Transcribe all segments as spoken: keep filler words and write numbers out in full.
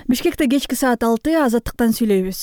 Бишкекте кечки саат алты азаттыктан сүйлөйбүз.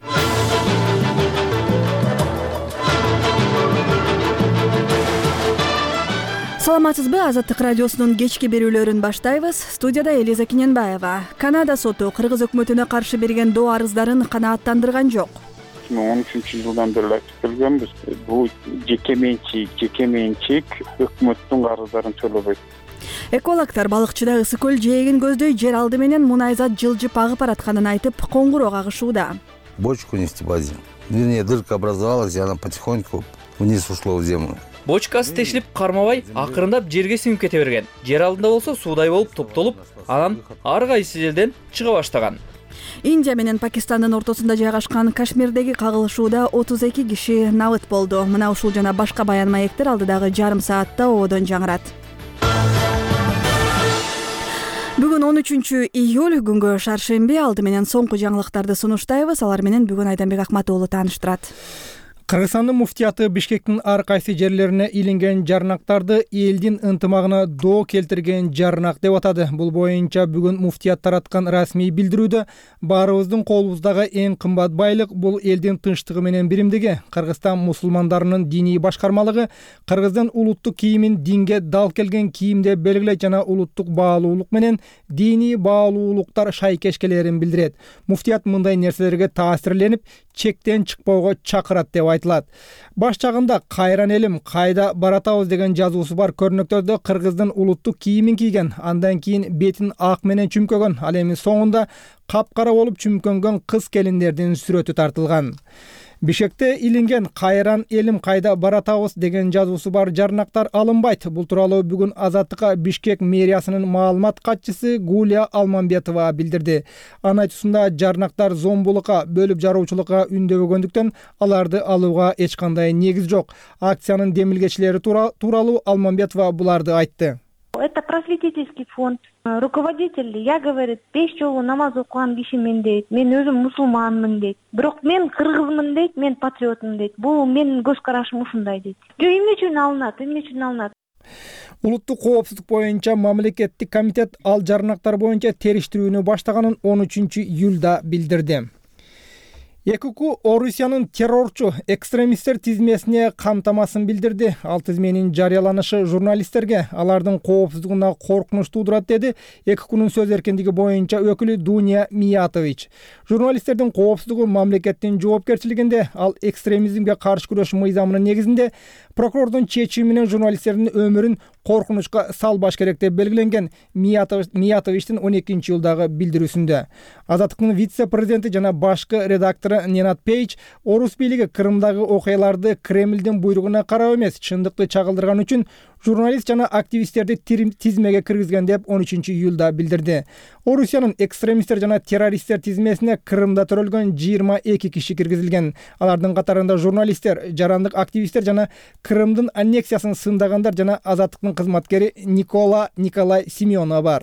Саламатсызбы? Азаттык радиосунун кечки берүүлөрүн баштайбыз. Студияда Элиза Киненбаева. Канада соту кыргыз өкмөтүнө каршы берген доо арыздарын канааттандырган жок. эки миң он үчүнчү жылдан бери айтып келгенбиз. Бул жеке менчик, жеке менчик өкмөттүн карыздарын төлөбөйт. Экологдор балыкчыда ысык көл жээгин көздөй жер алды менен мунай зат жылжып агып баратканын айтып, коңгуроо кагышууда. Бочку нефтебазы. Вернее, дырка образовалась, и она потихоньку вниз ушла в землю. Бочкасы тешилип кармабай, акырындап жерге сиңип кете берген. Жер алдында болсо суудай болуп топтолуп, анан ар кайсы жерден чыга баштаган. Индия менен Пакистандын ортосунда жайгашкан Кашмирдеги кагылышууда отуз эки киши набыт болду. Мына ушул жана башка баян маектер алдыдагы жарым саатта ободон жаңырат. Бүгүн он үчүнчү июль күнгө шаршемби, алды менен соңку жаңылыктарды сунуштайбыз. Алар менен бүгүн Айданбек Акмат уулу тааныштырат. Кыргызстандын муфтияты Бишкектин ар кайсы жерлерине илинген жарнактарды элдин ынтымагына доо келтирген жарнак деп атады. Бул боюнча бүгүн муфтият тараткан расмий билдирүүдө баарыбыздын колубуздагы эң кымбат байлык бул элдин тынчтыгы менен биримдиги. Кыргызстан мусулмандарынын диний башкармалыгы Кыргыздын улуттук кийимин динге дал келген кийим деп белгилейт жана улуттук баалуулук менен диний баалуулуктар шайкешкелерин билдирет. Муфтият мындай нерселерге таасирленип, чектен чыкпоого чакырат деп айтылат. Баш жагында кайран элим, кайда баратабыз деген жазуусу бар көрнөктөрдө Кыргыздын улуттук кийимин кийген, андан кийин бетин ак менен чүмкөгөн, ал эми соңунда капкара болуп чүмкөнгөн кыз келиндердин сүрөтү тартылган. Бишкекте илинген кайран элим кайда баратабыз деген жазуусу бар жарнактар алынбайт. Бул тууралуу бүгүн Азаттыкка Бишкек мэриясынын маалымат катчысы Гулия Алмамбетова билдирди. Анын айтуусунда жарнактар зомбулукка, бөлүп жаруучулукка үндөгөндүктөн аларды алууга эч кандай негиз жок. Акциянын демилгечилери тууралуу Алмамбетова буларды айтты. Это просветительский фонд. Руководитель, я, говорит, беш жолу намаз окуган кишимин дейт. Мен өзүм мусулманмын дейт. Бирок мен кыргызмын дейт, мен патриотмун дейт. Бул менин көз карашым ушундай дейт. Жо эмне үчүн алынат? Эмне үчүн алынат? Улуттук коопсуздук боюнча мамлекеттик комитет ал жарнактар боюнча териштирүүнү баштаганын он үчүнчү июлда билдирди. ЭКУ Орусиянын террорчу экстремисттер тизмесине камтамасын билдирди. Ал тизменин жарыяланышы журналисттерге алардын коопсуздугуна коркунуч туудурат, деди ЭКУнун сөз эркиндиги боюнча өкүлү Дуня Миятович. Журналисттердин коопсуздугу мамлекеттин жоопкерчилигинде, ал экстремизмге каршы күрөш мыйзамынын негизинде прокурордун чечими менен журналисттердин өмүрүн коркунучка салбаш керек деп белгиленген. Миятовичтин он экинчи июлдагы билдирүүсүндө Азаттыктын вице-президенти жана башкы редактору Ненат Пейдж орус бийлиги Крымдагы окуяларды Кремлдин буйругуна карап эмес, чындыкты чагылдырган үчүн журналист жана активисттерди тизмеге киргизген деп он үчүнчү июлда билдирди. Орусиянын экстремисттер жана террористтер тизмесине Крымда төрөлгөн жыйырма эки киши киргизилген. Алардын катарында журналисттер, жарандык активисттер жана Крымдын аннексиясын сындагандар жана Азаттыктын кызматкери Никола Николай Семенова бар.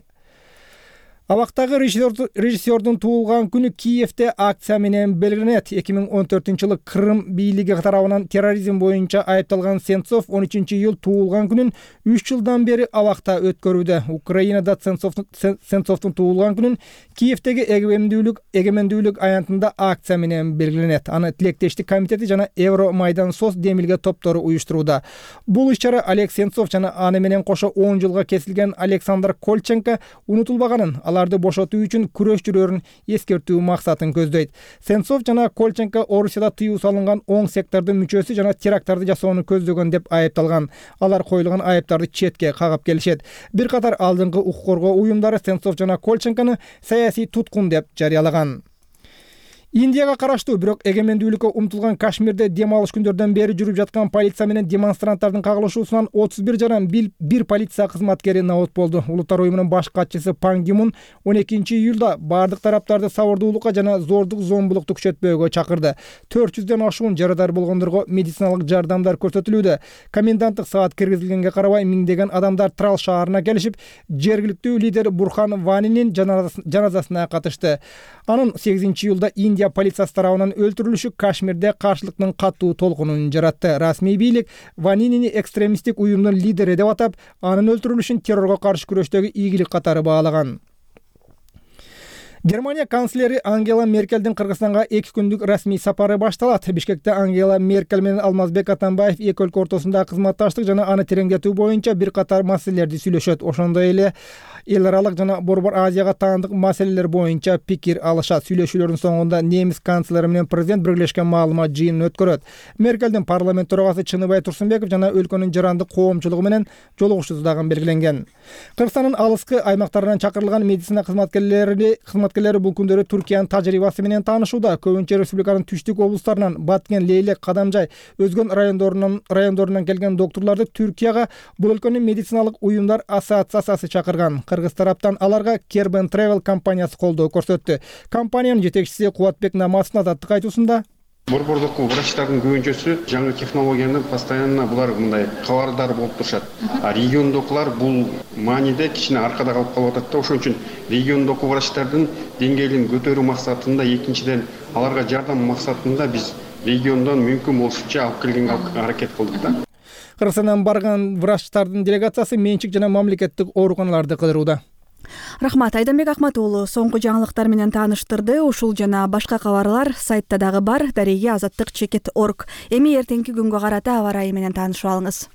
Абактагы режиссердун туулган күнү Киевде акция менен белгиленет. эки миң он төртүнчү жылы Крым бийлиги тарабынан терроризм боюнча айыпталган Сенцов он үчүнчү июль туулган күнүн үч жылдан бери абакта өткөрүүдө. Украинада Сенцовдун туулган күнүн Киевдеги эгемендүүлүк эгемендүүлүк аянтында акция менен белгиленет. Аны Тилектештик комитети жана Евромайдан сос демилге топтору уюштурууда. Бул иш-чара Олег Сенцов жана аны менен кошо он жылга кесилген Александр Кольченко унутулбаганын, аларды бошотуу үчүн күрөш жүрөрүн эскертүү максатын көздөйт. Сенцов жана Кольченко Орусияда тыюу салынган оң сектордун мүчөсү жана теракттарды жасоону көздөгөн деп айыпталган. Алар коюлган айыптарды четке кагып келишет. Бир катар алдыңкы укук коргоо уюмдары Сенцов жана Кольченкону саясий туткун деп жарыялаган. Индияга караштуу, бирок эгемендүүлүккө умтулган Кашмирде дем алыш күндөрдөн бери жүрүп жаткан полиция менен демонстранттардын кагылышуусунан отуз бир жаран бир полиция кызматкери набыт болду. Улуттар уюмунун баш катчысы Пан Ги Мун он экинчи июлда бардык тараптарды сабырдуулукка жана зордук зомбулукту күчөтпөөгө чакырды. төрт жүздөн ашуун жарадар болгондорго медициналык жардамдар көрсөтүлүүдө. Коменданттык саат киргизилгенге карабай миңдеген адамдар Трал шаарына келишип, жергиликтүү лидер Бурхан Ванинин жаназасына катышты. Анын сегизинчи июлда Индия полициясы тарабынан өлтүрүлүшү Кашмирде каршылыктын катуу толкунун жаратты. Расмий бийлик Ванинини экстремисттик уюмдун лидери деп атап, анын өлтүрүлүшүн террорго каршы күрөштөгү ийгилик катары баалаган. Германия канцлери Ангела Меркельдин Кыргызстанга эки күндүк расмий сапары башталат. Бишкекте Ангела Меркель менен Алмазбек Атамбаев эки өлкө ортосунда кызматташтык жана аны тереңдетүү боюнча бир катар маселелерди сүйлөшөт. Ошондой эле эл аралык жана Борбор Азияга таандык маселелер боюнча пикир алышат. Сүйлөшүүлөрдүн соңунда немис канцлери менен президент биргелешкен маалымат жыйынын өткөрөт. Меркелдин парламент төрагасы Чыныбай Турсунбеков жана өлкөнүн жарандык коомчулугу менен жолугушуу дагы белгиленген. Кыргызстандын алыскы аймактарынан чакырылган медицина кызматкерлери кызматкерлери бул күндөрү Түркиянын тажрыйбасы менен таанышууда. Көбүнчө республиканын түштүк облустарынан Баткен, Лейлек, Кадамжай, Өзгөн райондорунан райондорунан келген доктурларды Түркияга бул өлкөнүн медициналык уюмдар ассоциациясы чакырган. Кыргыз тараптан аларга Kerben Travel компаниясы колдоо көрсөттү. Компаниянын жетекчиси Кубатбек Намазовдун азаттык айтуусунда Борбордук врачтардын көбүнчөсү жаңы технологияны постоянно булар мындай кабардар болуп турушат. А региондокулар бул мааниде кичине аркада калып калып атат да. Ошон үчүн региондоку врачтардын деңгээлин көтөрүү максатында, экинчиден аларга жардам максатында биз региондон мүмкүн болушунча алып келгенге аракет кылдык да. Кыргызстандан барган врачтардын делегациясы менчик жана мамлекеттик ооруканаларды кыдырууда. Рахмат, Айданбек Ахмат уулу соңку жаңылыктар менен тааныштырды. Ушул жана башка кабарлар сайтта дагы бар. Дареги азаттык чекит точка орг. Эми эртеңки күнгө карата аба ырайы менен таанышып алыңыз.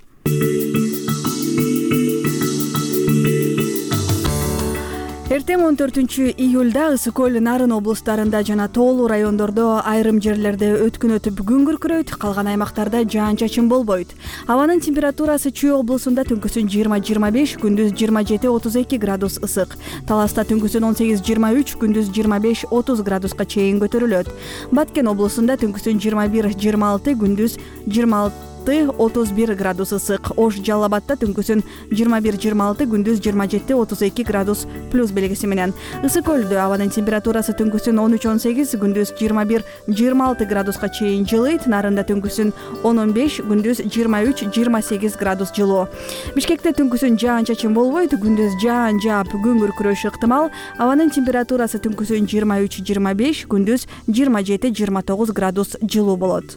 Эртең он төртүнчү июлда Ысык көл, Нарын облустарында жана тоолуу райондордо айрым жерлерде өткүн өтүп күн күркүрөйт, калган аймактарда жаан-чачын болбойт. Абанын температурасы Чүй облусунда түнкүсүн жыйырма жыйырма беш, күндүз жыйырма жети отуз эки градус ысык. Таласта түнкүсүн он сегиз жыйырма үч, күндүз жыйырма беш отуз градуска чейин көтөрүлөт. Баткен облусунда түнкүсүн жыйырма бир жыйырма алты, күндүз жыйырма алты отуз бир градус ысык. Ош Жалал Абадта түнкүсүн жыйырма бир жыйырма алты, күндүз жыйырма жети отуз эки градус плюс белгиси менен. Ысык көлдө абанын температурасы түнкүсүн он үч он сегиз, күндүз жыйырма бир жыйырма алты градуска чейин жылыйт. Нарында түнкүсүн он он беш, күндүз жыйырма үч жыйырма сегиз градус жылуу. Бишкекте түнкүсүн жаан-чачын болбойт, күндүз жаан жаап күн күркүрөшү ыктымал. Абанын температурасы түнкүсүн жыйырма үч жыйырма беш, күндүз жыйырма жети жыйырма тогуз градус жылуу болот.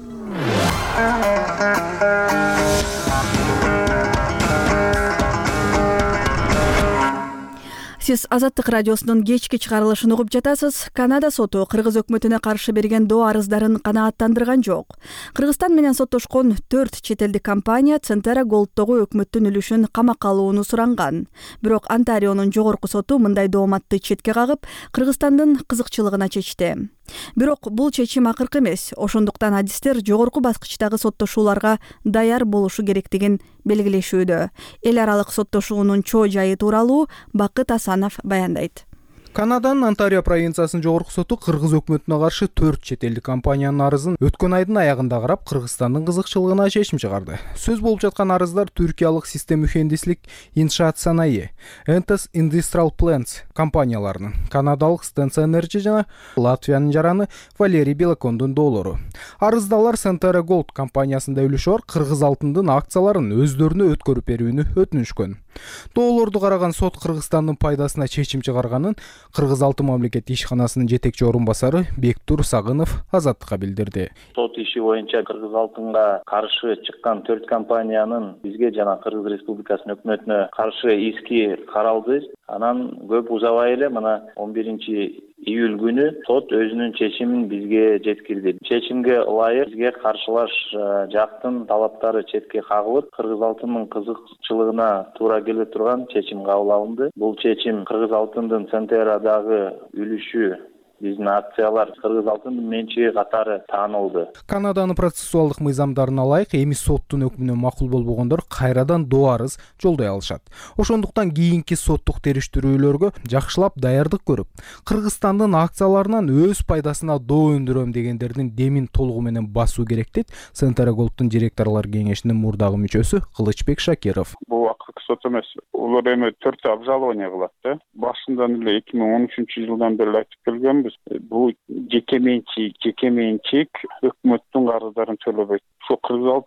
Сиз Азаттык радиосунун кечки чыгарылышын угуп жатасыз. Канада соту Кыргыз өкмөтүнө каршы берген доо арыздарын канааттандырган жок. Кыргызстан менен соттошкон төрт чет элдик компания Центера Голдтогу өкмөттүн үлүшүн камакка алууну суранган. Бирок Онтарионун жогорку соту мындай дооматты четке кагып, Кыргызстандын кызыкчылыгына чечти. Бирок бул чечим акыркы эмес. Ошондуктан адистер жогорку баскычтагы соттошууларга даяр болушу керектигин белгилешүүдө. Эл аралык соттошуунун чоо жайы тууралуу Бакыт Асанов баяндайт. Канаданын Онтарио провинциясынын жогорку соту Кыргыз өкмөтүнө каршы төрт чет элдик компаниянын арызын өткөн айдын аягында карап, Кыргызстандын кызыкчылыгына чечим чыгарды. Сөз болуп жаткан арыздар түркиялык Систем Mühendislik Иншаат Sanayi, Entes Industrial Plants компанияларынын, канадалык Stensa Energy жана Латвиянын жараны Валерий Белокондун доолору. Арыздалар Centera Gold компаниясында үлүшү бар Кыргыз алтындын акцияларын өздөрүнө өткөрүп берүүнү өтүнүшкөн. Доолорду караган сот Кыргызстандын пайдасына чечим чыгарганын Кыргыз алтын мамлекеттик ишканасынын жетекчи орун басары Бектур Сагынов Азаттыкка билдирди. Сот иши боюнча Кыргыз алтынга каршы чыккан төрт компаниянын бизге жана Кыргыз Республикасынын өкмөтүнө каршы иски каралды. Анан көп узабай эле мына он биринчи июль күнү сот өзүнүн чечимин бизге жеткирди. Чечимге ылайык бизге каршылаш жактын талаптары четке кагылып, Кыргыз алтынынын кызыкчылыгына туура келе турган чечим кабыл алынды. Бул чечим Кыргыз алтындын Центерадагы үлүшү, биздин акциялар Кыргыз алтындын менчиги катары таанылды. Канаданын процессуалдык мыйзамдарына ылайык эми соттун өкмүнө макул болбогондор кайрадан доо арыз жолдой алышат. Ошондуктан кийинки соттук териштирүүлөргө жакшылап даярдык көрүп, Кыргызстандын акцияларынан өз пайдасына доо өндүрөм дегендердин демин толугу менен басуу керек дейт Центера Голдтун директорлор кеңешинин мурдагы мүчөсү Кылычбек Шакиров. Бул акыркы сот эмес. Улар эми төрт обжалование кылат да. Башынан эле эки миң он үчүнчү жылдан бери айтып келгенбиз. Бул жеке менчик, жеке менчик өкмөттүн карыздарын төлөбөйт. Ошо Кыргыз алтын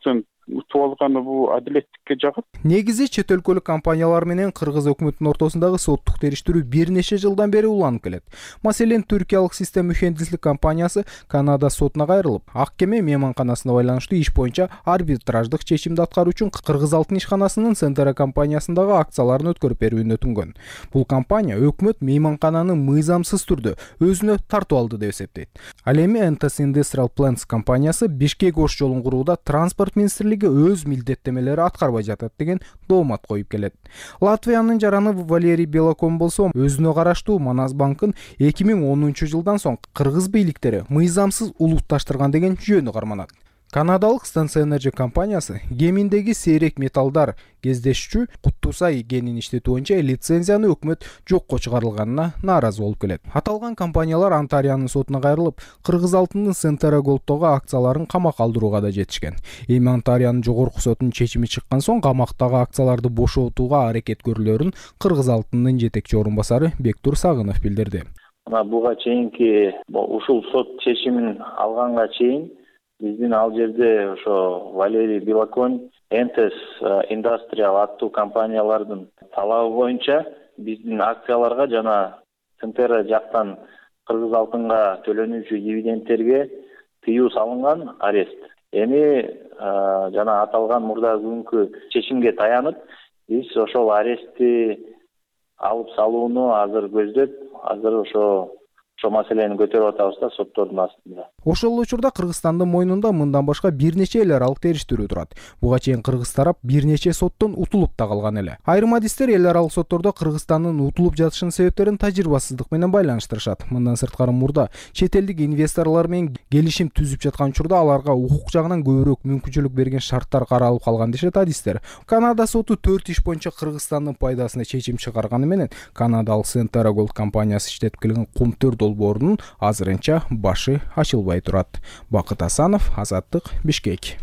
утуп алганы бул адилеттикке жагат. Негизи чет өлкөлүк компаниялар менен кыргыз өкмөтүнүн ортосундагы соттук териштирүү бир нече жылдан бери уланып келет. Маселен, түркиялык систем мухендислик компаниясы Канада сотуна кайрылып, ак кеме мейманканасына байланыштуу иш боюнча арбитраждык чечимди аткаруу үчүн Кыргыз алтын ишканасынын Центера компаниясындагы акцияларын өткөрүп берүүнү өтүнгөн. Бул компания өкмөт мейманкананы мыйзамсыз түрдө өзүнө тартып алды деп эсептейт. Ал эми эн тэ эс Industrial Plants компаниясы Бишкек ош жолун курууда транспорт министрлиги өз милдеттемелери аткарбай жатат деген доомат коюп келет. Латвиянын жараны Валерий Белокон болсо өзүнө караштуу Манас банкын эки миң онунчу жылдан соң кыргыз бийликтери мыйзамсыз улутташтырган деген жөнү карманат. Канадалык Stance Energy компаниясы геминдеги сейрек металлдар кездешчү Куттусай генин иштетүү боюнча лицензияны өкмөт жокко чыгарылганына нааразы болуп келет. Аталган компаниялар Антариянын сотуна кайрылып, Кыргыз алтынын Центера Голдтогу акцияларын камакка алдырууга да жетишкен. Эми Антариянын жогорку сотунун чечими чыккан соң камактагы акцияларды бошотууга аракет көрүлөрүн Кыргыз алтынынын жетекчи орун басары Бектур Сагынов билдирди. Мына буга чейинки ушул сот чечимин алганга чейин биздин ал жерде ошо Валерий Белокон, эн тэ эс Industrial аттуу компаниялардын талабы боюнча биздин акцияларга жана Центера жактан Кыргыз алтынга төлөнүүчү дивидендтерге тыюу салынган, арест. Эми жана аталган мурда күнгү чечимге таянып, биз ошол арестти алып салууну азыр көздөп, азыр ошо ошо маселени көтөрүп атабыз да соттордун астында. Ошол учурда Кыргызстандын мойнунда мындан башка бир нече эл аралык териштирүү турат. Буга чейин Кыргыз тарап бир нече соттон утулуп да калган эле. Айрым адистер эл аралык соттордо Кыргызстандын утулуп жатышынын себептерин тажрыйбасыздык менен байланыштырышат. Мындан сырткары мурда чет элдик инвесторлор менен келишим түзүп жаткан учурда аларга укук жагынан көбүрөөк мүмкүнчүлүк берген шарттар каралып калган дешет адистер. Канада соту төрт иш боюнча Кыргызстандын пайдасына чечим чыгарганы менен Канадалык Центера Голд компаниясы иштетип келген Кумтөр долбоорунун азырынча башы ачылбай турат. Бакыт Асанов, Азаттык, Бишкек.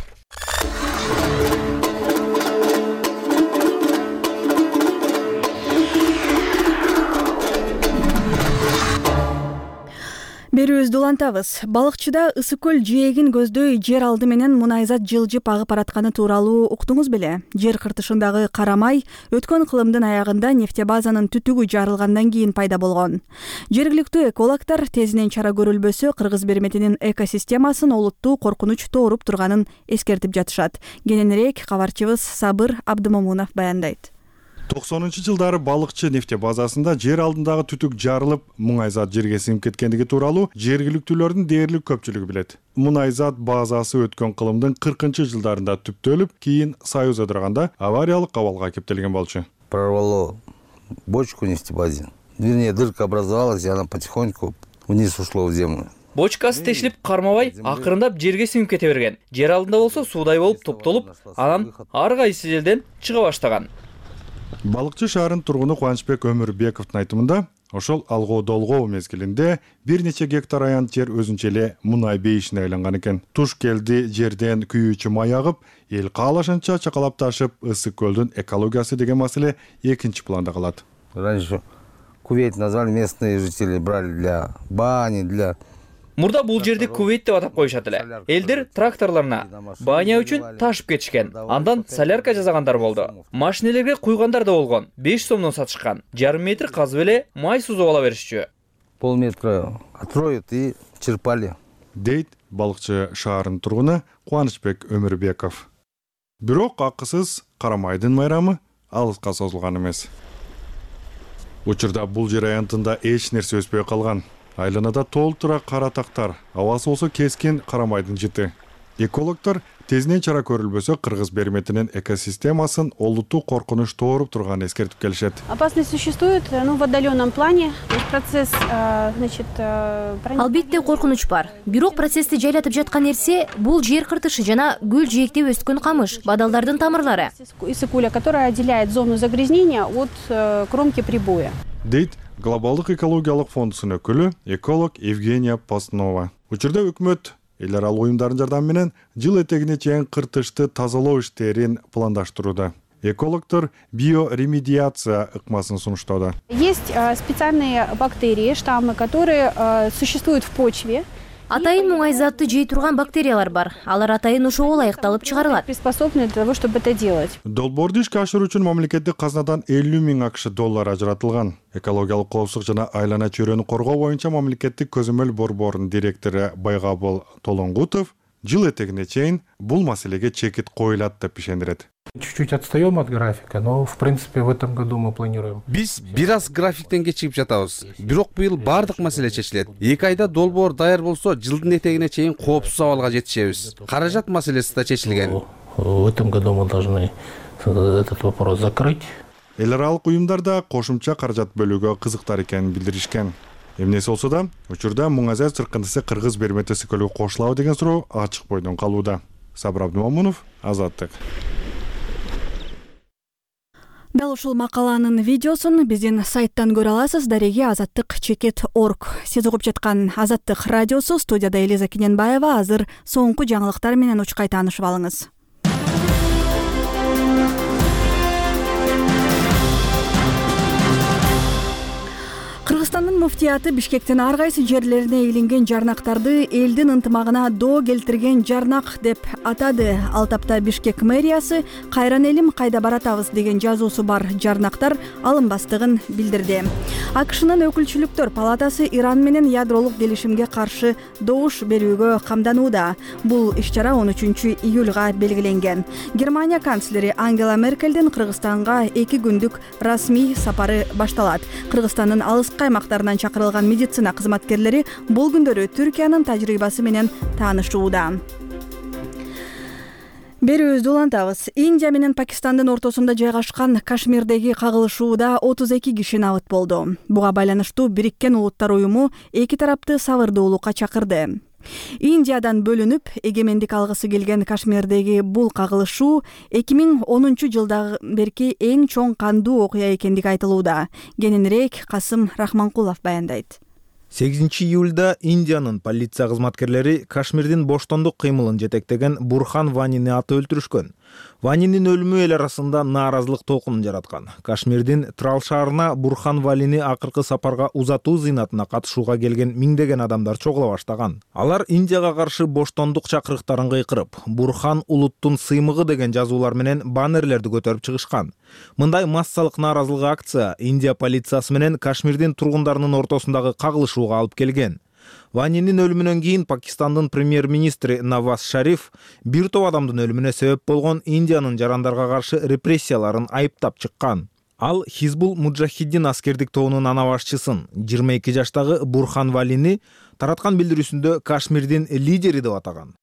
Берүүбүздү улантабыз. Балыкчыда ысык көл жээгин көздөй жер алды менен мунайзат жылжып агып баратканы тууралуу уктуңуз беле? Жер кыртышындагы карамай өткөн кылымдын аягында нефтебазанын түтүгү жарылгандан кийин пайда болгон. Жергиликтүү экологдор тезинен чара көрүлбөсө Кыргыз берметинин экосистемасын олуттуу коркунуч тооруп турганын эскертип жатышат. Кененирээк кабарчыбыз Сабыр Абдымомунов баяндайт. токсонунчу жылдары балыкчы нефте базасында жер алдындагы түтүк жарылып, мунайзат жерге сиңип кеткендиги тууралуу жергиликтүүлөрдүн дээрлик көпчүлүгү билет. Мунайзат базасы өткөн кылымдын кыркынчы жылдарында түптөлүп, кийин Союз ыдырганда авариялык абалга кептелген болчу. Прорвало бочку нефтебазе. Вернее, дырка образовалась, и она потихоньку вниз ушла в землю. Бочкасы тешилип кармабай акырындап жерге сиңип кете берген. Жер алдында болсо суудай болуп топтолуп, анан ар кайсы жерден чыга баштаган. Балыкчы шаарынын тургуну Кубанычбек Өмүрбековдун айтымында, ошол алгоо-долгоо мезгилинде бир нече гектар аянт жер өзүнчө эле мунай бейишине айланган экен. Туш келди жерден күйүүчү май агып, эл каалашынча чакалап ташып, ысык көлдүн экологиясы деген маселе экинчи планда калат. Раньше Кувейт назвали местные жители, брали для бани, для... Мурда бул жерди Кувейт деп атап коюшат эле. Элдер тракторлоруна баня үчүн ташып кетишкен. Андан солярка жасагандар болду. Машинелерге куйгандар да болгон. беш сомдон сатышкан. Жарым метр казып эле май сузуп ала беришчү. Полметра отроют и черпали. Дейт балыкчы шаарынын тургуну Кубанычбек Өмүрбеков. Бирок акысыз карамайдын майрамы алыска созулган эмес. Учурда бул жер аянтында эч нерсе өспөй калган. Айланада толтура кара тактар, абасы болсо кескин карамайдын жыты. Экологдор тезинен чара көрүлбөсө Кыргыз берметинин экосистемасын олуттуу коркунуч тооруп турганын эскертип келишет. Опасность существует, ну, в отдаленном плане. Процесс, значит, албетте коркунуч бар. Бирок процессти жайлатып жаткан нерсе бул жер кыртышы жана гүл жээктеп өскөн камыш, бадалдардын тамырлары. Исыкуля, которая отделяет зону загрязнения от кромки прибоя. Дейт Глобалдык экологиялык фондунун өкүлү эколог Евгения Постнова. Учурда өкмөт эл аралык уюмдардын жардамы менен жыл этегине чейин кыртышты тазалоо иштерин пландаштырууда. Экологдор биоремедиация ыкмасын сунуштоодо. Есть специальные бактерии, штаммы, которые существуют в почве Атайын муңай затты жей турган бактериялар бар. Алар атайын ошого ылайыкталып чыгарылат. Приспособлены для того, чтобы это делать. Долбоорду ишке ашыруу үчүн мамлекеттик казнадан элүү миң акш доллар ажыратылган. Экологиялык коопсуздук жана айлана чөйрөнү коргоо боюнча мамлекеттик көзөмөл борборунун директору Байгабыл Толонгутов жыл этегине чейин бул маселеге чекит коюлат деп ишендирет. Чуть-чуть отстаем от графика, но в принципе в этом году мы планируем. Биз бир аз графиктен кечигип жатабыз. Бирок быйыл бардык маселе чечилет. эки айда долбоор даяр болсо, жылдын этегине чейин коопсуз абалга жетишебиз. Каражат маселеси да чечилген. В этом году мы должны этот вопрос закрыть. Эл аралык уюмдар да кошумча каражат бөлүүгө кызыктар экенин билдиришкен. Эмнеси болсо да, учурда Муңазай чыркындысы Кыргыз Берметес экөлүгү кошулабы деген суроо ачык бойдон калууда. Сабыр Абдымомунов, Азаттык. Дал ушул макаланын видеосун биздин сайттан көрө аласыз. Дареги азаттык чекит точка орг. Сиз угуп жаткан Азаттык радиосу, студияда Элиза Кененбаева. Азыр соңку жаңылыктар менен учкай таанышып алыңыз. Кыргызстандын муфтияты Бишкектин ар кайсы жерлерине илинген жарнактарды элдин ынтымагына доо келтирген жарнак деп атады. Ал тапта Бишкек мэриясы кайран элим кайда баратабыз деген жазуусу бар жарнактар алынбастыгын билдирди. АКШнын өкүлчүлүктөр палатасы Иран менен ядролук келишимге каршы добуш берүүгө камданууда. Бул иш-чара он үчүнчү июлга белгиленген. Германия канцлери Ангела Меркелдин Кыргызстанга эки күндүк расмий сапары башталат. Кыргызстандын алыс аймактарынан чакырылган медицина кызматкерлери бул күндөрү Түркиянын тажрыйбасы менен таанышууда. Берүүбүздү улантабыз. Индия менен Пакистандын ортосунда жайгашкан Кашмирдеги кагылышууда отуз эки киши набыт болду. Буга байланыштуу Бириккен Улуттар уюму эки тарапты сабырдуулукка чакырды. Индиядан бөлүнүп, эгемендик алгысы келген Кашмирдеги бул кагылышуу эки миң онунчу жылдан берки эң чоң кандуу окуя экендиги айтылууда. Кененирээк Касым Рахманкулов баяндайт. сегизинчи июлда Индиянын полиция кызматкерлери Кашмирдин боштондук кыймылын жетектеген Бурхан Ванини аты өлтүрүшкөн. Ванинин өлүмү эл арасында нааразылык толкунун жараткан. Кашмирдин Трал шаарына Бурхан Валини акыркы сапарга узатуу зыйнатына катышууга келген миңдеген адамдар чогула баштаган. Алар Индияга каршы боштондук чакырыктарын кыйкырып, Бурхан улуттун сыймыгы деген жазуулар менен баннерлерди көтөрүп чыгышкан. Мындай массалык нааразылык акция Индия полициясы менен Кашмирдин тургундарынын ортосундагы кагылышууга алып келген. Ванинин өлүмүнөн кийин Пакистандын премьер-министри Наваз Шариф бир топ адамдын өлүмүнө себеп болгон Индиянын жарандарга каршы репрессияларын айыптап чыккан. Ал Хизбул Муджахиддин аскердик тобунун ана башчысын жыйырма эки жаштагы Бурхан Валини тараткан билдирүүсүндө Кашмирдин лидери деп атаган.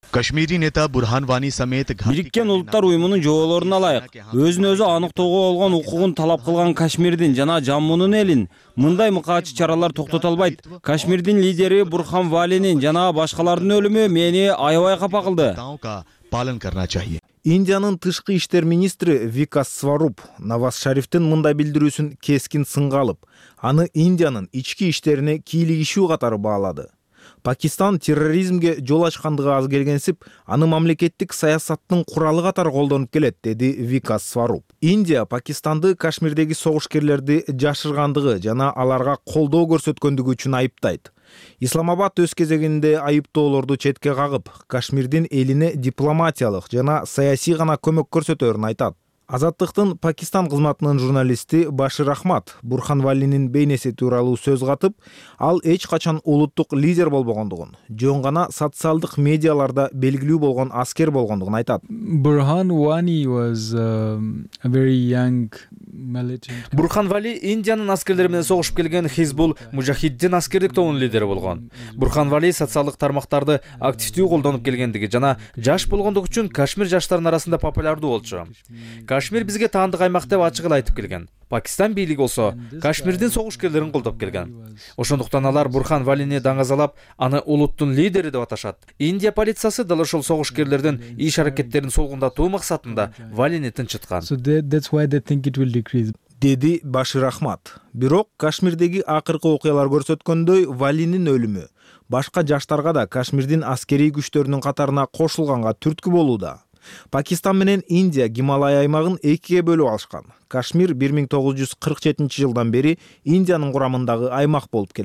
Бириккен Улуттар уюмунун жоолорун алайык. Өзүн өзү аныктоого болгон укугун талап кылган Кашмирдин жана Жаммунун элин мындай мыкаачы чаралар токтото албайт. Кашмирдин лидери Бурхан Валинин жана башкалардын өлүмү мени аябай капа кылды. Индиянын тышкы иштер министри Викас Сваруп Наваз Шарифтин мындай билдирүүсүн кескин сынга алып, аны Индиянын ички иштерине кийлигишүү катары баалады. Пакистан терроризмге жол ачкандыгы аз келгенсип, аны мамлекеттик саясаттын куралы катары колдонуп келет, деди Викас Сваруп. Индия Пакистанды Кашмирдеги согушкерлерди жашыргандыгы жана аларга колдоо көрсөткөндүгү үчүн айыптайт. Исламабад өз кезегинде айыптоолорду четке кагып, Кашмирдин элине дипломатиялык жана саясий гана көмөк көрсөтөөрүн айтат. Азаттыктын Пакистан кызматынын журналисти Башир Ахмад Бурхан Валинин бейнеси тууралуу сөз катып, ал эч качан улуттук лидер болбогондугун, жөн гана социалдык медиаларда белгилүү болгон аскер болгондугун айтат. Burhan Wani was um, a very young militant. Бурхан Вали Индиянын аскерлери менен согушуп келген Хизбул Муджахиддин аскердик тобунун лидери болгон. Бурхан Вали социалдык тармактарды активдүү колдонуп келгендиги жана жаш болгондугу үчүн Кашмир жаштарынын арасында популярдуу болчу. Кашмир бизге таандык аймак деп ачык эле айтып келген. Пакистан бийлиги болсо Кашмирдин согушкерлерин колдоп келген. Ошондуктан алар Бурхан Валини даңазалап, аны улуттун лидери деп аташат. Индия полициясы дал ошол согушкерлердин иш аракеттерин солгундатуу максатында Валини тынчыткан. So that's why they think it will decrease. Деди Башир Ахмад. Бирок Кашмирдеги акыркы окуялар көрсөткөндөй, Валинин өлүмү башка жаштарга да Кашмирдин аскерий күчтөрүнүн катарына кошулганга түрткү болууда. Пакистан менен Индия Гималай аймагын экиге бөлүп алышкан. Кашмир бир миң тогуз жүз кырк жетинчи жылдан бери Индиянын курамындагы аймак болуп келет.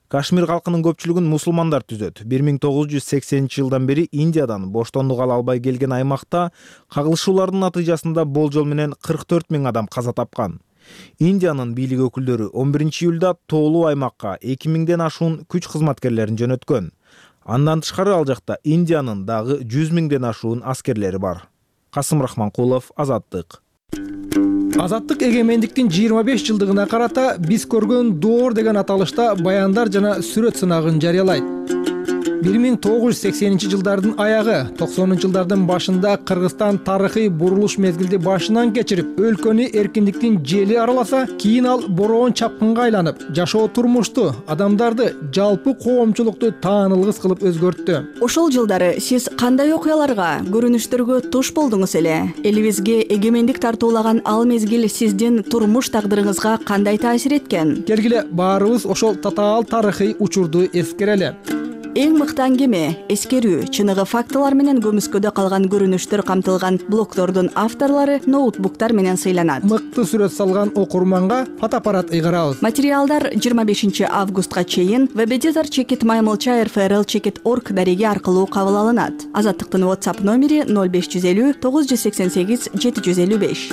Кашмир калкынын көпчүлүгүн мусулмандар түзөт. бир миң тогуз жүз сексенинчи жылдан бери Индиядан боштондук ала албай келген аймакта кагылышуулардын натыйжасында болжол менен кырк төрт миң адам каза тапкан. Индиянын бийлик өкүлдөрү он биринчи июлда тоолуу аймакка эки миңден ашуун күч кызматкерлерин жөнөткөн. Андан тышкары ал жакта Индиянын дагы жүз миңден ашуун аскерлери бар. Касым Рахманкулов, Азаттык. Азаттык эгемендиктин жыйырма беш жылдыгына карата биз көргөн доор деген аталышта баяндар жана сүрөт сынагын жарыялайт. бир миң тогуз жүз сексенинчи жылдардын аягы, токсонунчу жылдардын башында Кыргызстан тарыхый бурулуш мезгилди башынан кечирип, өлкөнү эркиндиктин жели араласа, кийин ал бороон чапкынга айланып, жашоо турмушту, адамдарды, жалпы коомчулукту таанылгыс кылып өзгөрттү. Ошол жылдары сиз кандай окуяларга, көрүнүштөргө туш болдуңуз эле? Элибизге эгемендик тартуулаган ал мезгил сиздин турмуш тагдырыңызга кандай таасир эткен? Келгиле баарыбыз ошол татаал тарыхый учурду эскерели. Эң мыкты аңгеме, эскерүү, чыныгы фактылар менен көмүскөдө калган көрүнүштөр камтылган блогтордун авторлору ноутбуктар менен сыйланат. Мыкты сүрөт салган окурманга фотоаппарат ыйгарабыз. Материалдар жыйырма бешинчи августка чейин веб-эдитор чекит маймылча эр эф эр эл чекит орг дареги аркылуу кабыл алынат. Азаттыктын WhatsApp номери ноль беш жүз элүү тогуз жүз сексен сегиз жети жүз элүү беш.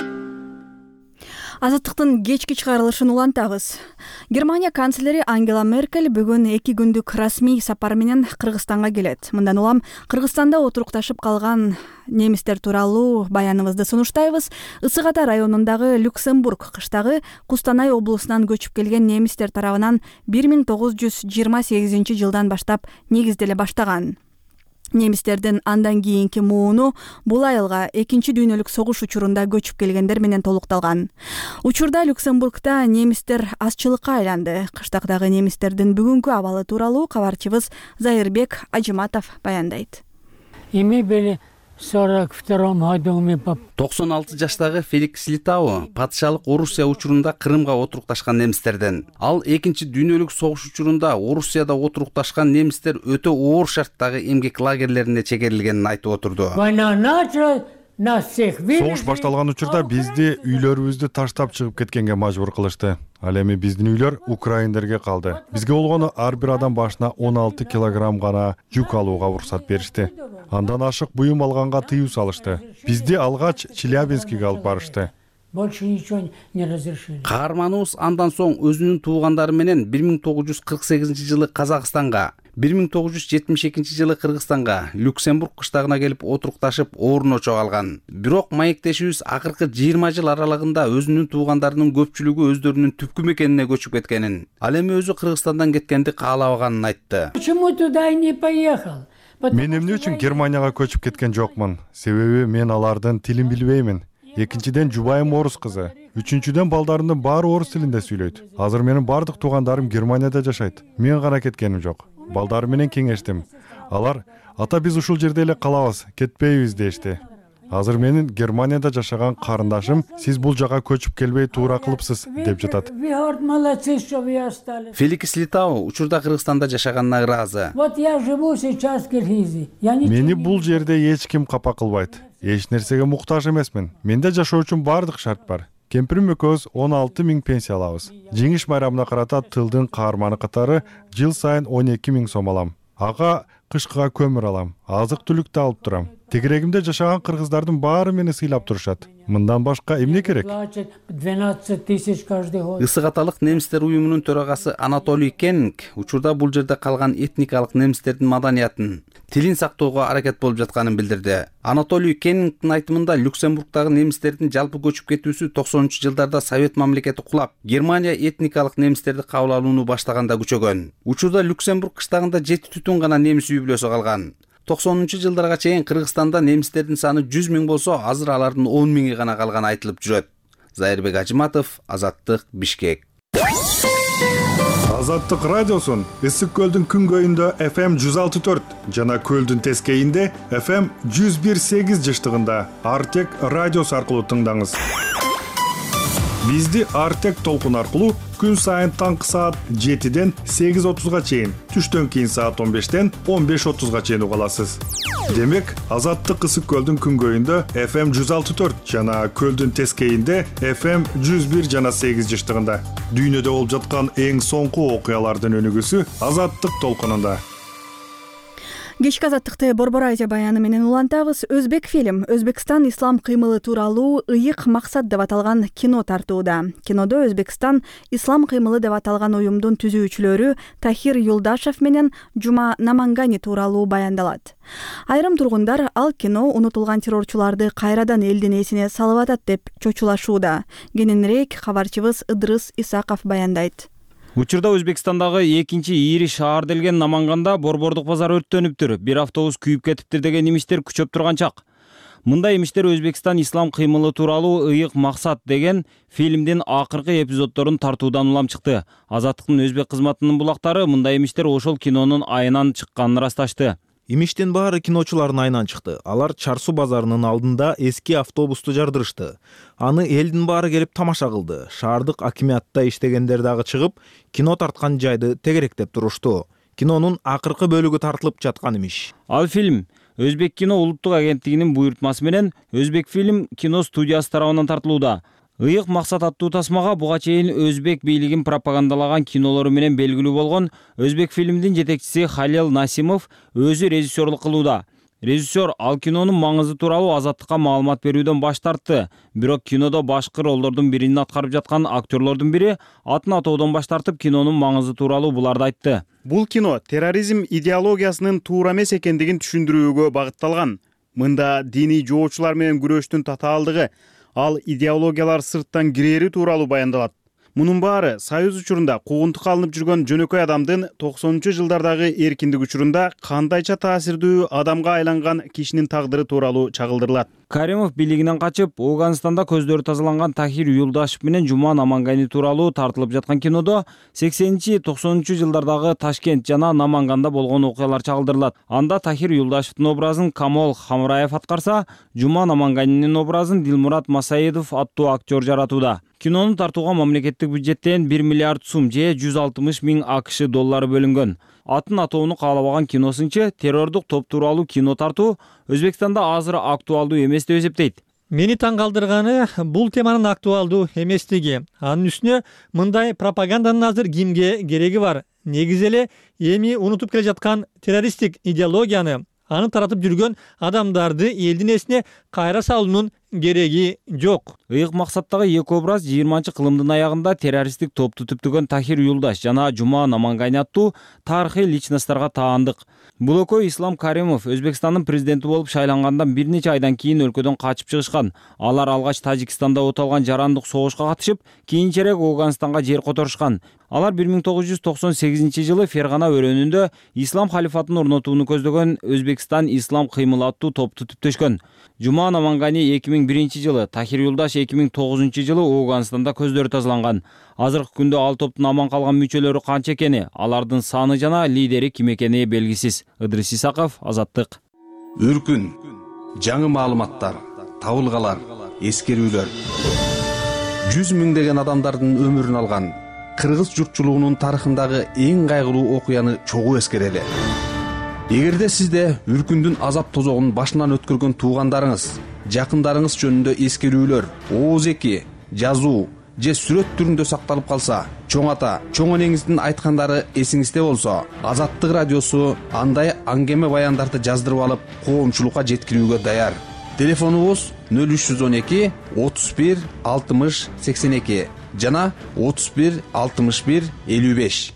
Азаттыктын кечки чыгарылышын улантабыз. Германия канцлери Ангела Меркель бүгүн эки күндүк расмий сапар менен Кыргызстанга келет. Мындан улам Кыргызстанда отурукташып калган немистер тууралуу баяныбызды сунуштайбыз. Ысык Ата районундагы Люксембург кыштагы Кустанай облусунан көчүп келген немистер тарабынан бир миң тогуз жүз жыйырма сегизинчи жылдан баштап негизделе баштаган. Немистердин андан кийинки мууну бул айылга экинчи дүйнөлүк согуш учурунда көчүп келгендер менен толукталган. Учурда Люксембургда немистер азчылыкка айланды. Кыштагдагы немистердин бүгүнкү абалы тууралуу кабарчыбыз Зайырбек Ажыматов баяндайт. Эми бели сорок втором году мы токсон алты жаштагы Феликс Литау патшалык Орусия учурунда Крымга отурукташкан немистерден. Ал экинчи дүйнөлүк согуш учурунда Орусияда отурукташкан немистер өтө оор шарттагы эмгек лагерлерине чегерилгенин айтып отурду. Согуш башталган учурда бизди үйлөрүбүздү таштап чыгып кеткенге мажбур кылышты. Ал эми биздин үйлөр украиндерге калды. Бизге болгону ар бир адам башына он алты килограмм гана жүк алууга уруксат беришти. Андан ашык буюм алганга тыюу салышты. Бизди алгач Челябинскиге алып барышты. Больше ничего не разрешили. Каарманыбыз андан соң өзүнүн туугандары менен бир миң тогуз жүз кырк сегизинчи жылы Казакстанга, бир миң тогуз жүз жетимиш экинчи жылы Кыргызстанга, Люксембург кыштагына келип отурукташып орночо алган. Бирок маектешибиз акыркы жыйырма жыл аралыгында өзүнүн туугандарынын көпчүлүгү өздөрүнүн түпкү мекенине көчүп кеткенин, ал эми өзү Кыргызстандан кеткенди каалабаганын айтты. Почему туда не поехал? Мен эмне үчүн Германияга көчүп кеткен жокмун? Себеби мен алардын тилин билбеймин. Экинчиден жубайым орус кызы. Үчүнчүдөн балдарымдын баары орус тилинде сүйлөйт. Азыр менин бардык туугандарым Германияда жашайт. Мен гана кеткеним жок. Балдарым менен кеңештим. Алар ата биз ушул жерде эле калабыз, кетпейбиз дешти. Азыр менин Германияда жашаган карындашым сиз бул жака көчүп келбей туура кылыпсыз деп жатат. Феликс Литау учурда Кыргызстанда жашаганына ыраазы. Вот я живу сейчас в Киргизии. Мени бул жерде эч ким капа кылбайт. Эч нерсеге муктаж эмесмин. Менде жашоо үчүн бардык шарт бар. Кемпирим экөөбүз он алты миң пенсия алабыз. Жеңиш майрамына карата тылдын каарманы катары жыл сайын он эки миң сом алам. Ага кышкыга көмүр алам. Азык түлүк да алып турам. Тегерегимде жашаган кыргыздардын баары мени сыйлап турушат. Мындан башка эмне керек? Ысык Аталык немистер уюмунун төрагасы Анатолий Кеннинг учурда бул жерде калган этникалык немистердин маданиятын, тилин сактоого аракет болуп жатканын билдирди. Анатолий Кеннингдин айтымында Люксембургдагы немистердин жалпы көчүп кетүүсү токсонунчу жылдарда Совет мамлекети кулап, Германия этникалык немистерди кабыл алууну баштаганда күчөгөн. Учурда Люксембург кыштагында жети түтүн гана немис үй бүлөсү калган. токсонунчу жылдарга чейин Кыргызстанда немистердин саны жүз миң болсо, азыр алардын он миңи гана калганы айтылып жүрөт. Зайырбек Ажыматов, Азаттык, Бишкек. Азаттык радиосун Ысык көлдүн күнгөйүндө эф эм жүз алты төрт жана көлдүн тескейинде эф эм жүз бир сегиз жыштыгында Артек радиосу аркылуу тыңдаңыз. Бизди Артек толкун аркылуу күн сайын таңкы саат жетиден сегиз отузга чейин, түштөн кийин саат он бештен он беш отузга чейин уга аласыз. Демек, Азаттык Ысык көлдүн күнгөйүндө эф эм жүз алты төрт жана көлдүн тескейинде эф эм жүз бир жана сегиз жыштыгында. Дүйнөдө болуп жаткан эң соңку окуялардын өнүгүүсү Азаттык толкунунда. Кечки азаттыкты Борбор Азия баяны менен улантабыз. Өзбек фильм Өзбекстан ислам кыймылы тууралуу ыйык максат деп аталган кино тартууда. Кинодо Өзбекстан ислам кыймылы деп аталган уюмдун түзүүчүлөрү Тахир Юлдашев менен Жума Намангани тууралуу баяндалат. Айрым тургундар ал кино унутулган террорчуларды кайрадан элдин эсине салып атат деп чочулашууда. Кененирээк кабарчыбыз Ыдрыс Исаков баяндайт. Учурда Өзбекстандагы экинчи ири шаар делген Наманганда борбордук базар өрттөнүптүр. Бир автобус күйүп кетиптир деген немиштер күчөп турган чак. Мындай эмиштер Өзбекстан ислам кыймылы тууралуу ыйык максат деген фильмдин акыркы эпизоддорун тартуудан улам чыкты. Азаттыктын өзбек кызматынын булактары мындай эмиштер ошол кинонун айынан чыкканын ырасташты. Имиштин баары киночулардын айынан чыкты. Алар Чарсу базарынын алдында эски автобусту жардырышты. Аны элдин баары келип тамаша кылды. Шаардык акимиатта иштегендер дагы чыгып, кино тарткан жайды тегеректеп турушту. Кинонун акыркы бөлүгү тартылып жаткан имиш. Ал фильм Өзбек кино улуттук агенттигинин буйртмасы менен Өзбек фильм кино студиясы тарабынан тартылууда. Ыйык максат аттуу тасмага буга чейин өзбек бийлигин пропагандалаган кинолору менен белгилүү болгон Өзбек фильмдин жетекчиси Халил Насимов өзү режиссерлук кылууда. Режиссер ал кинонун маңызы тууралуу Азаттыкка маалымат берүүдөн баш тартты. Бирок кинодо башкы ролдордун бирин аткарып жаткан актерлордун бири атын атоодон баш тартып, кинонун маңызы тууралуу буларды айтты. Бул кино терроризм идеологиясынын туура эмес экендигин түшүндүрүүгө багытталган. Мында диний жоочулар менен күрөштүн татаалдыгы, ал идеологиялар сырттан кирери тууралуу баяндалат. Мунун баары Союз учурунда куугунтукка алынып жүргөн жөнөкөй адамдын токсонунчу жылдардагы эркиндик учурунда кандайча таасирдүү адамга айланган кишинин тагдыры тууралуу чагылдырылат. Каримов бийлигинен качып, Ооганстанда көздөрү тазаланган Тахир Юлдашев менен Жума Намангани тууралуу тартылып жаткан кинодо сексенинчи токсонунчу жылдардагы Ташкент жана Наманганда болгон окуялар чагылдырылат. Анда Тахир Юлдашевдин образын Камол Хамраев аткарса, Жума Наманганинин образын Дилмурат Масаидов аттуу актер жаратууда. Кинону тартууга мамлекеттик бюджеттен бир миллиард сум же жүз алтымыш миң АКШ доллары бөлүнгөн. Атын атоону каалабаган киносынчы террордук топ тууралуу кино тартуу Өзбекстанда азыр актуалдуу эмес деп эсептейт. Мени таң калтырганы бул теманын актуалдуу эместиги. Анын үстүнө мындай пропаганданын азыр кимге кереги бар? Негизи эле эми унутуп келе жаткан террористтик идеологияны, аны таратып жүргөн адамдарды элдин эсине кайра салуунун кереги жок. Ыйык максаттагы эки образ жыйырманчы кылымдын аягында террористтик топту түптөгөн Тахир Юлдаш жана Жума Намангани аттуу тарыхый личностторго таандык. Бул экөө Ислам Каримов Өзбекстандын президенти болуп шайлангандан бир нече айдан кийин өлкөдөн качып чыгышкан. Алар алгач Тажикстанда оталган жарандык согушка катышып, кийинчерээк Ооганстанга жер которушкан. Алар бир миң тогуз жүз токсон сегизинчи жылы Фергана өрөөнүндө ислам халифатын орнотууну көздөгөн Өзбекстан ислам кыймылы аттуу топту түптөшкөн. Жума Намангани эки миң биринчи жылы, Тахир Юлдаш эки миң тогузунчу жылы Ооганстанда көздөрү тазаланган. Азыркы күндө ал топтун аман калган мүчөлөрү канча экени, алардын саны жана лидери ким экени белгисиз. Ыдрыс Исаков, Азаттык. Үркүн, жаңы маалыматтар, табылгалар, эскерүүлөр. жүз миңдеген адамдардын өмүрүн алган кыргыз журтчулугунун тарыхындагы эң кайгылуу окуяны чогуу эскерели. Эгерде сизде үркүндүн азап тозогун башынан өткөргөн туугандарыңыз, жакындарыңыз жөнүндө эскерүүлөр, ооз эки, жазуу же сүрөт түрүндө сакталып калса, чоң ата, чоң энеңиздин айткандары эсиңизде болсо, Азаттык радиосу андай аңгеме баяндарды жаздырып алып, коомчулукка жеткирүүгө даяр. Телефонубуз нөл үч жүз он эки отуз бир алтымыш сексен эки жана отуз бир алтымыш бир элүү беш.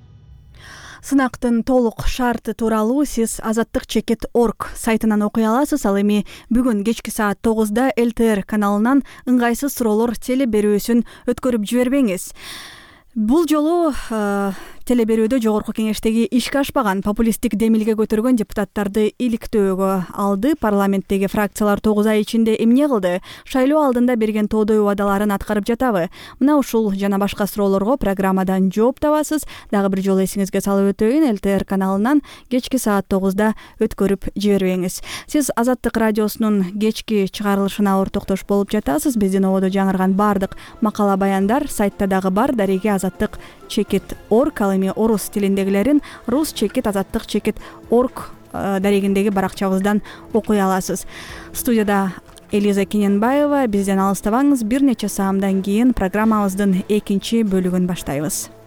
Сынактын толук шарты тууралуу сиз азаттык чекит точка орг сайтынан окуй аласыз. Ал эми бүгүн кечки саат тогузда эл тэ эр каналынан ыңгайсыз суроолор теле берүүсүн өткөрүп жибербеңиз. Бул жолу теле берүүдө жогорку кеңештеги ишке ашпаган популисттик демилге көтөргөн депутаттарды иликтөөгө алды. Парламенттеги фракциялар тогуз ай ичинде эмне кылды? Шайлоо алдында берген тоодой убадаларын аткарып жатабы? Мына ушул жана башка суроолорго программадан жооп табасыз. Дагы бир жолу эсиңизге салып өтөйүн, эл тэ эр каналынан кечки саат тогузда өткөрүп жибербеңиз. Сиз Азаттык радиосунун кечки чыгарылышына ортоктош болуп жатасыз. Биздин ободо жаңырган баардык макала баяндар сайтта дагы бар. Дареги азаттык чекит орг, ал эми орус тилиндегилерин рус чекит азаттык чекит орг дарегиндеги баракчабыздан окуй аласыз. Студияда Элиза Кененбаева. Бизден алыстабаңыз. Бир нече саамдан кийин программабыздын экинчи бөлүгүн баштайбыз.